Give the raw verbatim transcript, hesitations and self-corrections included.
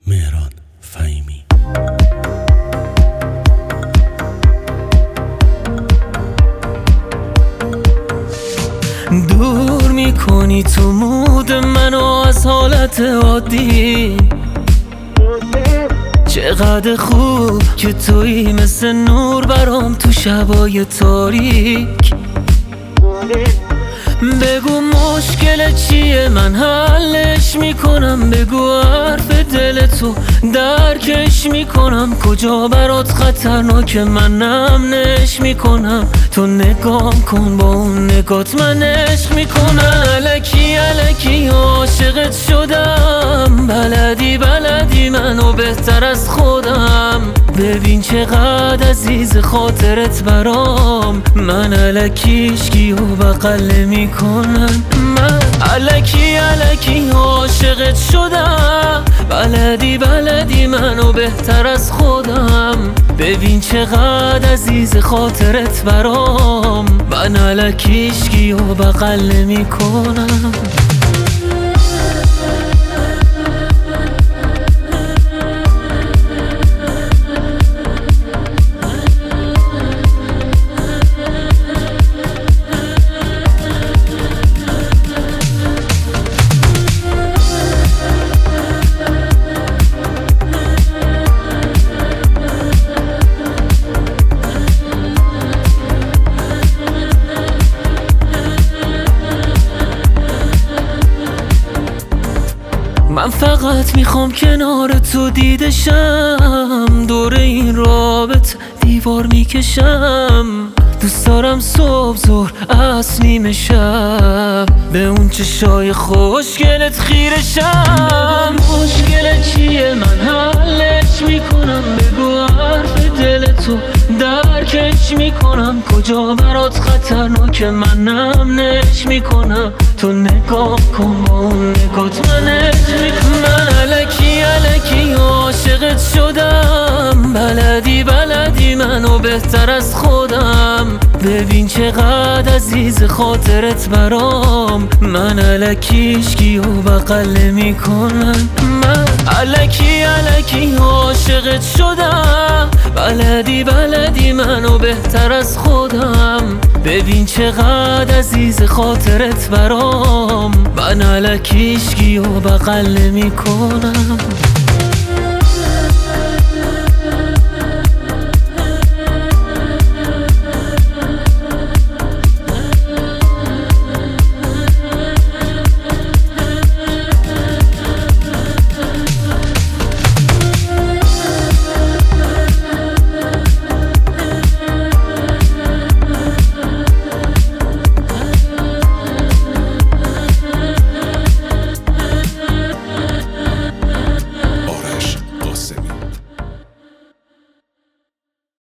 مهران فهیمی. دور میکنی تو مود منو از حالت عادی، چقدر خوب که تویی مثل نور برام تو شبای تاریک. بگو مشکل چیه من حلش میکنم، بگو حرف دل تو درکش میکنم، کجا برات خطرناکه من امنش میکنم. تو نگام کن با اون نگات من عشق میکنم. الکی الکی عاشقت شدم، بلدی بلدی منو بهتر از خودم. ببین چقدر عزیز خاطرت برام، من الکی عشقیو بغل نمیکنم. من الکی الکی عاشقت شدم، بلدی بلدی منو بهتر از خودم. ببین چقدر عزیز خاطرت برام، من الکی عشقیو بغل نمیکنم. من فقط میخوام کنار تو دیدشم، دور این رابط دیوار میکشم. دوست دارم صبح زور از نیمه شب به اون چشای خوشگلت خیرشم. مشکل چیه من حلش میکنم، بگو حرف دل تو درکش میکنم، کجا برات خطرناکه من امنش میکنم. تو نگاه کن با اون نگات من عشق میکنم. من الکی الکی عاشقت شدم، بلدی بلدی منو بهتر از خودم. ببین چقدر عزیز خاطرت برام، من الکی عشقیو بغل نمیکنم. من الکی الکی عاشقت شدم، بلدی بلدی منو بهتر از خودم. ببین چقدر عزیز خاطرت برام، من الکی عشقیو بغل نمیکنم.